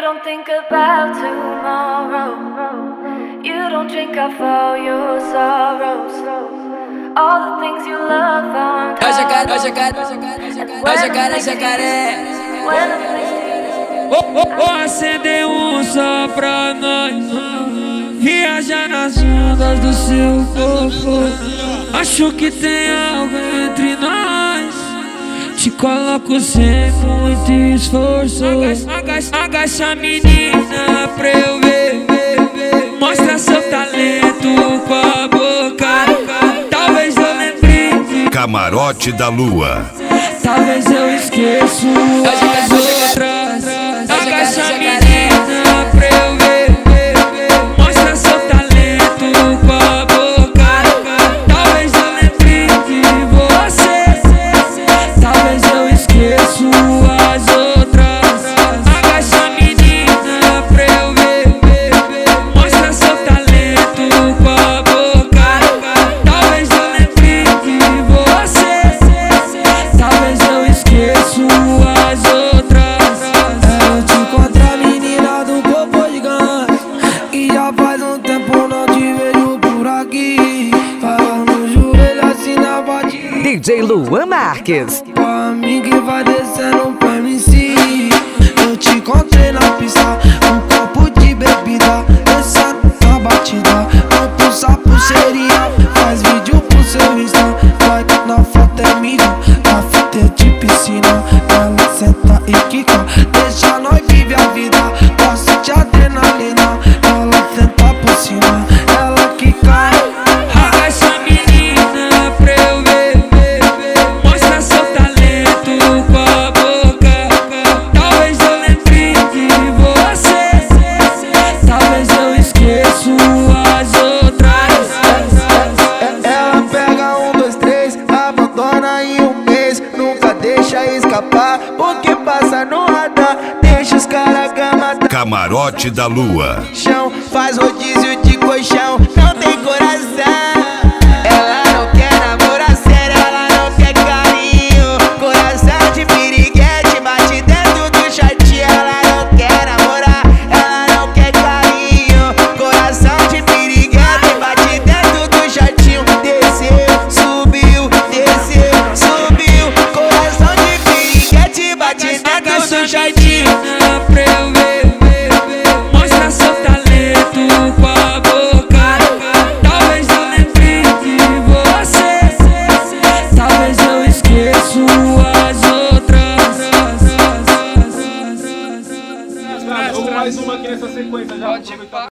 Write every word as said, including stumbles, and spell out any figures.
don't think about tomorrow. You don't drink off all your sorrows. All the things you love are É o jacaré, é o jacaré, é o jacaré, é o jacaré. Vou acender um só pra nós, viajar nas ondas do seu corpo. Acho que tem algo entre nós, te coloco sem muito esforço. Agacha, agacha menina pra eu ver, mostra seu talento com a boca. Talvez eu lembre de Camarote da Lua. Talvez eu esqueço as outras. Agacha menina pra eu ver, mostra seu talento com a boca. Talvez eu lembre de você, talvez eu esqueço as outras. Agacha menina pra eu ver, mostra seu talento com a boca. Talvez eu lembre de você, talvez eu esqueço as outras. Eu te encontro a menina do corpo gigante, e já faz um tempo não te vejo por aqui. Fala no joelho assim na batida, D J Luan Marques. pra mim que vai descendo pro M C. Eu te encontrei na pista, um copo de bebida, descendo na batida. Não pulsa pulseirinha, faz vídeo pro seu Insta. Vai que na foto é minha, na fita é de piscina. Ela senta e quica, deixa nós vive a vida. Gosta de adrenalina, ela senta por cima, ela quica. Agacha menina pra eu ver, mostra seu talento com a boca. Talvez eu lembre de você, talvez eu esqueço as outras. Ela pega um, dois, três, abandona em um mês. Nunca deixa escapar, porque passa no radar. Deixa os caras gama Camarote da Lua. chão, faz rodízio de colchão, não tem coração. Ela não quer namorar sério, ela não quer carinho. Coração de piriguete, bate dentro do shortinho. Ela não quer namorar, ela não quer carinho. Coração de piriguete, bate dentro do shortinho. Desceu, subiu, desceu, subiu. Coração de piriguete, bate dentro do shortinho. Pra eu ver, mostra seu talento com a boca. Talvez eu lembre de você, talvez eu esqueço as outras. Vamos mais uma aqui nessa sequência já.